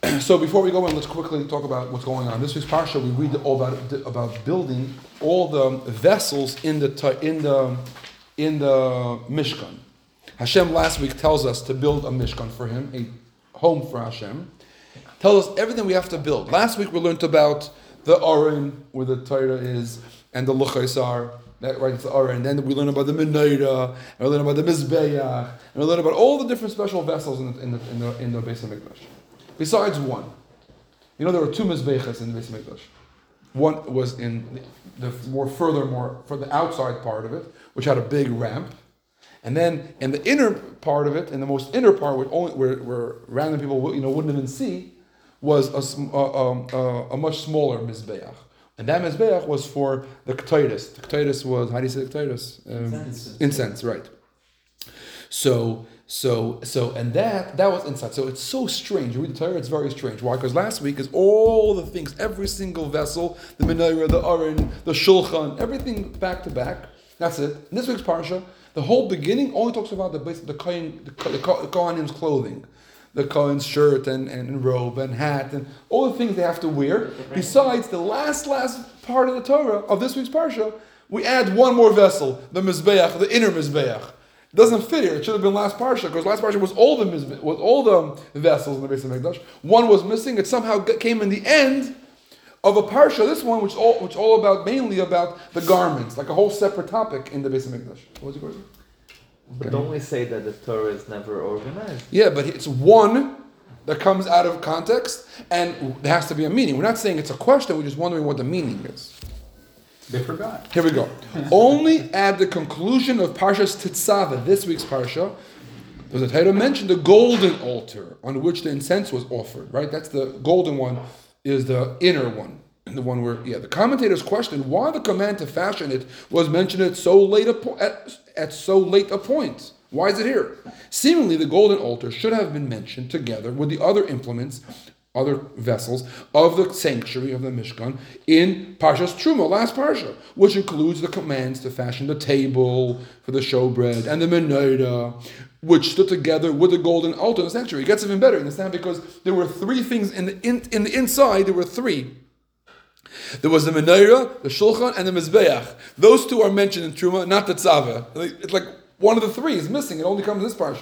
So before we go in, let's quickly talk about what's going on. This week's parsha, we read all about building all the vessels in the Mishkan. Hashem last week tells us to build a Mishkan for Him, a home for Hashem. Tells us everything we have to build. Last week we learned about the Aron, where the Torah is, and the Luchaisar. Right, it's the Aron. And then we learn about the Menorah, and we learn about the Mizbeach, and we learn about all the different special vessels in the Beis Hamikdash. Besides one. You know, there were two Mizbeachas in the Beis Hamikdash. One was in the for the outside part of it, which had a big ramp. And then in the inner part of it, in the most inner part, where random people wouldn't even see, was a much smaller Mizbeach. And that Mizbeach was for the Ketaitis. The Ketaitis was, how do you say Ketaitis? Incense, right. So, and that was inside. So it's so strange. You read the Torah, it's very strange. Why? Because last week is all the things, every single vessel, the Menorah, the Aron, the Shulchan, everything back to back. That's it. In this week's parsha, the whole beginning only talks about the Kohanim's clothing. The Kohen's shirt and robe and hat and all the things they have to wear. Besides the last part of the Torah of this week's parsha, we add one more vessel, the Mizbeach, the inner Mizbeach. It doesn't fit here. It should have been last parsha, because last parsha was all the vessels in the Beis Hamikdash. One was missing. It somehow came in the end of a parsha. This one, which all about mainly about the garments, like a whole separate topic in the Beis Hamikdash. What was it going? But don't we say that the Torah is never organized? Yeah, but it's one that comes out of context, and there has to be a meaning. We're not saying it's a question, we're just wondering what the meaning is. They forgot. Here we go. Only at the conclusion of Parshas Tetzaveh, this week's Parsha, does the Torah mention the golden altar on which the incense was offered, right? That's the golden one, is the inner one. And the one where, the commentators questioned why the command to fashion it was mentioned at so late a point. Why is it here? Seemingly, the golden altar should have been mentioned together with the other implements, other vessels of the sanctuary of the Mishkan in Parshas Truma, last Parsha, which includes the commands to fashion the table for the showbread and the menorah, which stood together with the golden altar in the sanctuary. It gets even better, understand? Because there were three things in the inside. There were three. There was the menorah, the shulchan, and the mizbeach. Those two are mentioned in Truma, not the tzaveh. It's like one of the three is missing. It only comes in this parsha.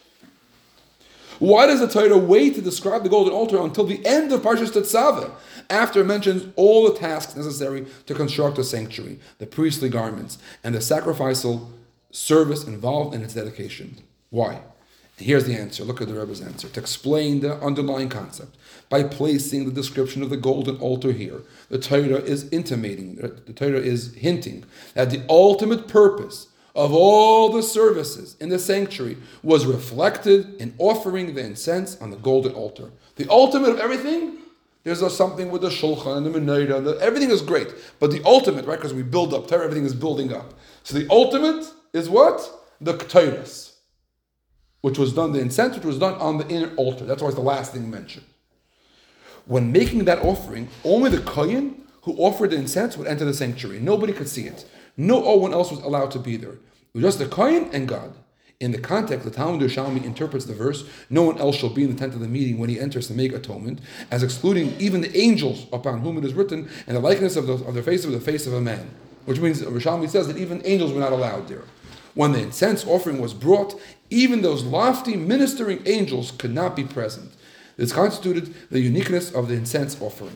Why does the Torah wait to describe the golden altar until the end of Parshas Tetzaveh, after it mentions all the tasks necessary to construct the sanctuary, the priestly garments, and the sacrificial service involved in its dedication? Why? Here's the answer. Look at the Rebbe's answer. To explain the underlying concept, by placing the description of the golden altar here, the Torah is intimating, the Torah is hinting that the ultimate purpose of all the services in the sanctuary was reflected in offering the incense on the golden altar. The ultimate of everything, there's something with the shulchan and the menorah, everything is great. But the ultimate, right, because we build up, Torah, everything is building up. So the ultimate is what? The ketores, which was done, the incense, which was done on the inner altar. That's why it's the last thing mentioned. When making that offering, only the kohen who offered the incense would enter the sanctuary. Nobody could see it. No one else was allowed to be there. It was just the kohen and God. In the context, the Talmud Yerushalmi interprets the verse, no one else shall be in the tent of the meeting when he enters to make atonement, as excluding even the angels upon whom it is written, and the likeness of the face of a man. Which means Yerushalmi says that even angels were not allowed there. When the incense offering was brought, even those lofty ministering angels could not be present. This constituted the uniqueness of the incense offering.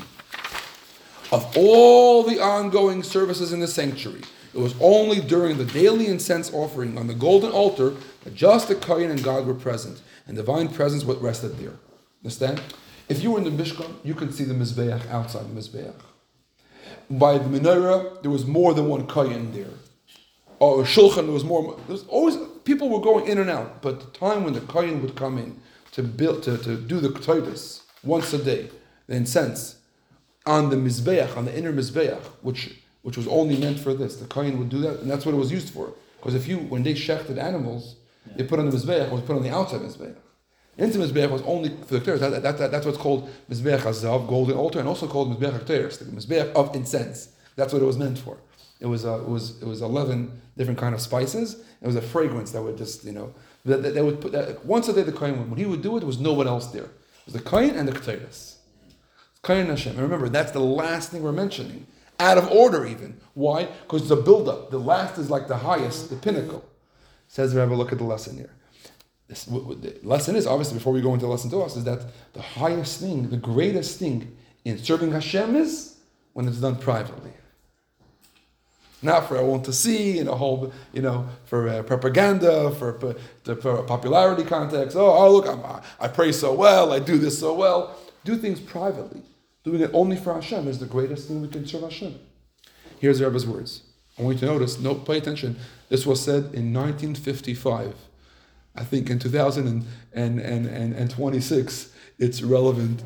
Of all the ongoing services in the sanctuary, it was only during the daily incense offering on the golden altar that just the Kohen and God were present, and divine presence was rested there. Understand? If you were in the Mishkan, you could see the Mizbeach outside the Mizbeach. By the menorah, there was more than one Kohen there. Or Shulchan, there was more. There was always people were going in and out, but the time when the Kohen would come in to do the Ketaitis once a day, the incense on the Mizbeach, on the inner Mizbeach, which was only meant for this, the Kohen would do that, and that's what it was used for. Because when they shechted animals, they put on the Mizbeach, it was put on the outside Mizbeach. Into Mizbeach was only for the Ketaitis. That's what's called Mizbeach HaZav, golden altar, and also called Mizbeach HaKetaitis, the Mizbeach of incense. That's what it was meant for. It was 11 different kind of spices. It was a fragrance that would just, that would put that once a day the Kohen, when he would do it, there was no one else there. There's the Kohen and the Ketores. Kohen and Hashem. And remember, that's the last thing we're mentioning. Out of order even. Why? Because it's a build-up. The last is like the highest, the pinnacle. Says the Rebbe, look at the lesson here. The lesson is, obviously, before we go into the lesson to us, is that the highest thing, the greatest thing in serving Hashem is when it's done privately. Not for everyone to see, in a whole, for propaganda, for a popularity context. Oh, look, I pray so well, I do this so well. Do things privately. Doing it only for Hashem is the greatest thing we can serve Hashem. Here's the Rebbe's words. I want you to notice, pay attention. This was said in 1955. I think in 2026, it's relevant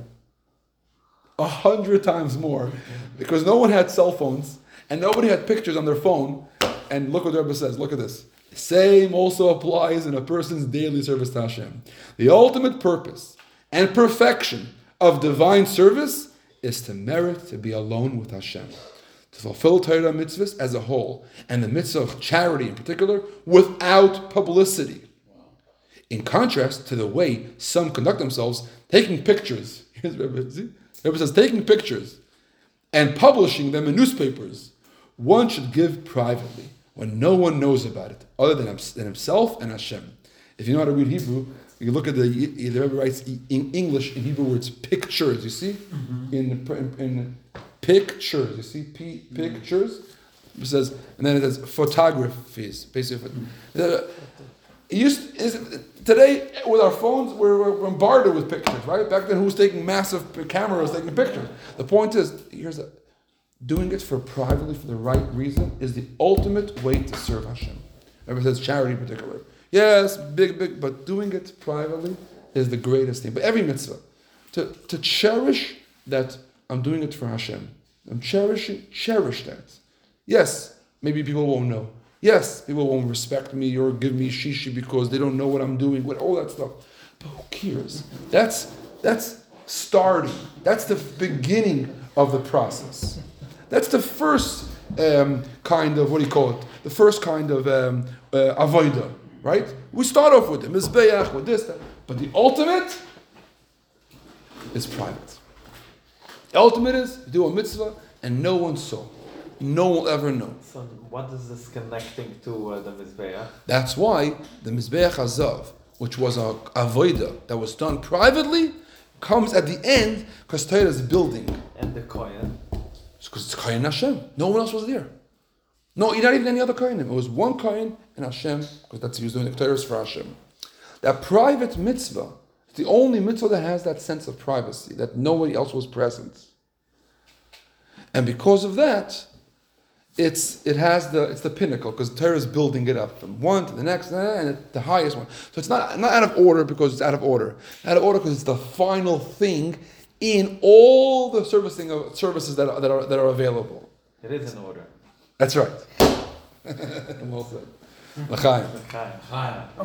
100 times more, because no one had cell phones and nobody had pictures on their phone. And look what the Rebbe says. Look at this. The same also applies in a person's daily service to Hashem. The ultimate purpose and perfection of divine service is to merit to be alone with Hashem, to fulfill Torah mitzvahs as a whole, and the mitzvah of charity in particular, without publicity. In contrast to the way some conduct themselves, taking pictures. Here's Rebbe. See? Rebbe says, taking pictures and publishing them in newspapers, one should give privately, when no one knows about it, other than himself and Hashem. If you know how to read Hebrew, you look at the Rebbe writes in English, in Hebrew words, pictures, you see? In pictures, you see? Pictures. It says, and then it says photographies, basically. Today, with our phones, we're bombarded with pictures, right? Back then, who was taking massive cameras taking pictures? The point is, doing it privately for the right reason is the ultimate way to serve Hashem. Everybody says charity in particular. Yes, big, but doing it privately is the greatest thing. But every mitzvah, to cherish that I'm doing it for Hashem. I'm cherish that. Yes, maybe people won't know. Yes, people won't respect me or give me shishi because they don't know what I'm doing, all that stuff. But who cares? That's starting. That's the beginning of the process. That's the first kind of, the first kind of avodah, right? We start off with the mizbeach, with this, that. But the ultimate is private. The ultimate is do a mitzvah and no one saw. No one will ever know. So what is this connecting to the Mizbeach? That's why the Mizbeach Hazav, which was a avodah that was done privately, comes at the end because Torah is building. And the Kohen? Because it's Kohen Hashem. No one else was there. No, not even any other Kohen. It was one Kohen and Hashem, because that's he was doing the Torah for Hashem. That private mitzvah is the only mitzvah that has that sense of privacy, that nobody else was present. And because of that, it's the pinnacle, because Torah is building it up from one to the next and the highest one. So it's not out of order because it's out of order. Out of order because it's the final thing in all the services that are available. It is in order. That's right. Well said. L'chaim. L'chaim.